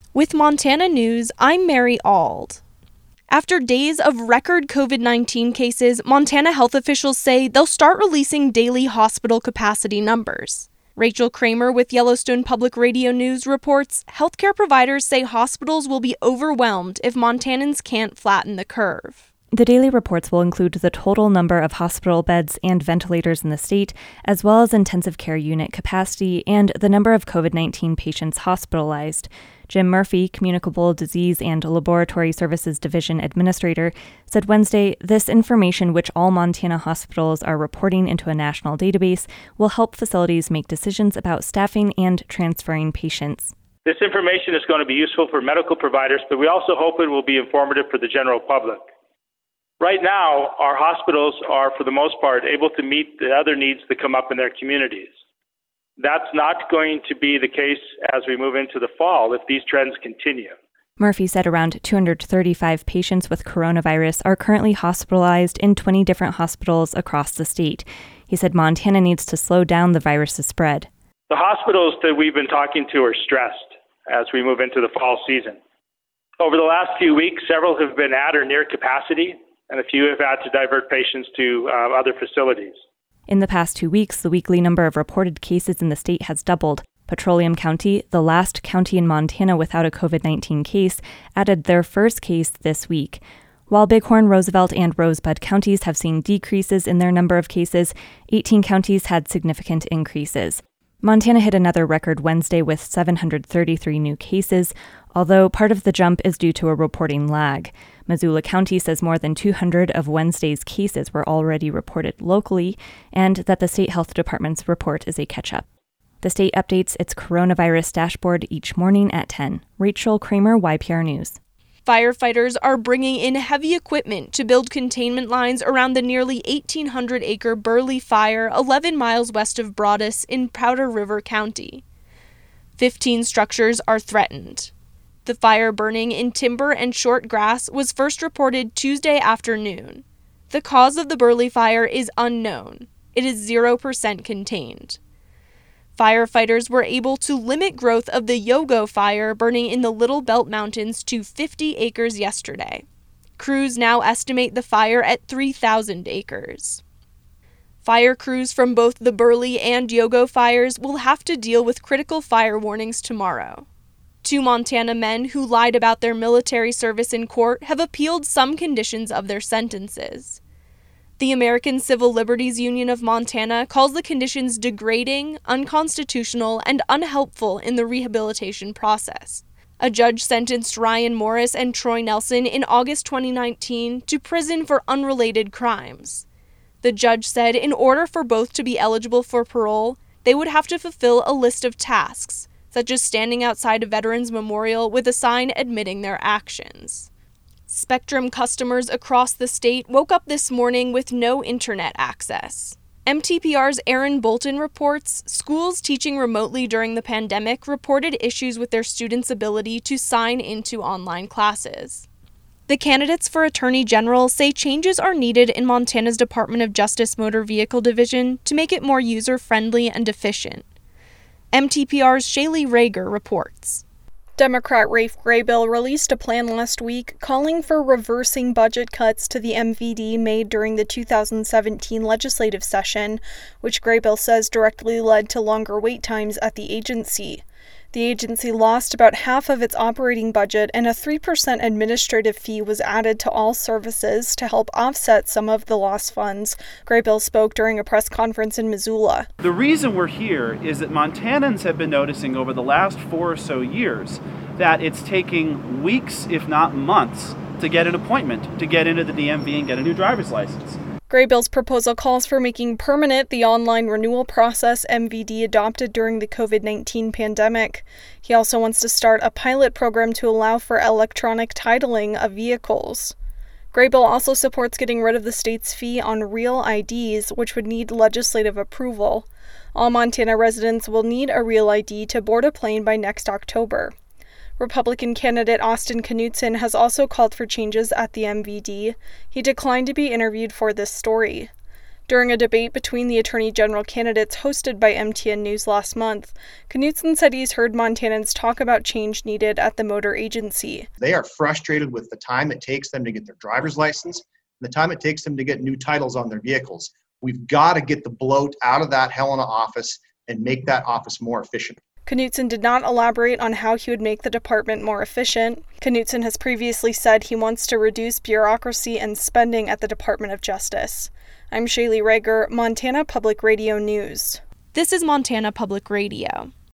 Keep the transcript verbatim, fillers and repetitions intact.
With Montana News, I'm Mary Auld. After days of record covid nineteen cases, Montana health officials say they'll start releasing daily hospital capacity numbers. Rachel Kramer with Yellowstone Public Radio News reports healthcare providers say hospitals will be overwhelmed if Montanans can't flatten the curve. The daily reports will include the total number of hospital beds and ventilators in the state, as well as intensive care unit capacity and the number of covid nineteen patients hospitalized. Jim Murphy, Communicable Disease and Laboratory Services Division Administrator, said Wednesday this information, which all Montana hospitals are reporting into a national database, will help facilities make decisions about staffing and transferring patients. This information is going to be useful for medical providers, but we also hope it will be informative for the general public. Right now, our hospitals are, for the most part, able to meet the other needs that come up in their communities. That's not going to be the case as we move into the fall if these trends continue. Murphy said around two hundred thirty-five patients with coronavirus are currently hospitalized in twenty different hospitals across the state. He said Montana needs to slow down the virus's spread. The hospitals that we've been talking to are stressed as we move into the fall season. Over the last few weeks, several have been at or near capacity, and a few have had to divert patients to uh, other facilities. In the past two weeks, the weekly number of reported cases in the state has doubled. Petroleum County, the last county in Montana without a covid nineteen case, added their first case this week. While Bighorn, Roosevelt, and Rosebud counties have seen decreases in their number of cases, eighteen counties had significant increases. Montana hit another record Wednesday with seven hundred thirty-three new cases, although part of the jump is due to a reporting lag. Missoula County says more than two hundred of Wednesday's cases were already reported locally, and that the state health department's report is a catch-up. The state updates its coronavirus dashboard each morning at ten. Rachel Kramer, Y P R News. Firefighters are bringing in heavy equipment to build containment lines around the nearly eighteen hundred acre Burley Fire eleven miles west of Broadus in Powder River County. fifteen structures are threatened. The fire burning in timber and short grass was first reported Tuesday afternoon. The cause of the Burley Fire is unknown. It is zero percent contained. Firefighters were able to limit growth of the Yogo fire burning in the Little Belt Mountains to fifty acres yesterday. Crews now estimate the fire at three thousand acres. Fire crews from both the Burley and Yogo fires will have to deal with critical fire warnings tomorrow. Two Montana men who lied about their military service in court have appealed some conditions of their sentences. The American Civil Liberties Union of Montana calls the conditions degrading, unconstitutional, and unhelpful in the rehabilitation process. A judge sentenced Ryan Morris and Troy Nelson in August twenty nineteen to prison for unrelated crimes. The judge said in order for both to be eligible for parole, they would have to fulfill a list of tasks, such as standing outside a veterans memorial with a sign admitting their actions. Spectrum customers across the state woke up this morning with no internet access. M T P R's Aaron Bolton reports schools teaching remotely during the pandemic reported issues with their students' ability to sign into online classes. The candidates for Attorney General say changes are needed in Montana's Department of Justice Motor Vehicle Division to make it more user-friendly and efficient. M T P R's Shaylee Rager reports. Democrat Rafe Graybill released a plan last week calling for reversing budget cuts to the M V D made during the two thousand seventeen legislative session, which Graybill says directly led to longer wait times at the agency. The agency lost about half of its operating budget, and a three percent administrative fee was added to all services to help offset some of the lost funds. Graybill spoke during a press conference in Missoula. The reason we're here is that Montanans have been noticing over the last four or so years that it's taking weeks, if not months, to get an appointment, to get into the D M V and get a new driver's license. Graybill's proposal calls for making permanent the online renewal process M V D adopted during the covid nineteen pandemic. He also wants to start a pilot program to allow for electronic titling of vehicles. Graybill also supports getting rid of the state's fee on real I Ds, which would need legislative approval. All Montana residents will need a real I D to board a plane by next October. Republican candidate Austin Knudsen has also called for changes at the M V D. He declined to be interviewed for this story. During a debate between the Attorney General candidates hosted by M T N News last month, Knutson said he's heard Montanans talk about change needed at the motor agency. They are frustrated with the time it takes them to get their driver's license and the time it takes them to get new titles on their vehicles. We've got to get the bloat out of that Helena office and make that office more efficient. Knutson did not elaborate on how he would make the department more efficient. Knutson has previously said he wants to reduce bureaucracy and spending at the Department of Justice. I'm Shaylee Rager, Montana Public Radio News. This is Montana Public Radio.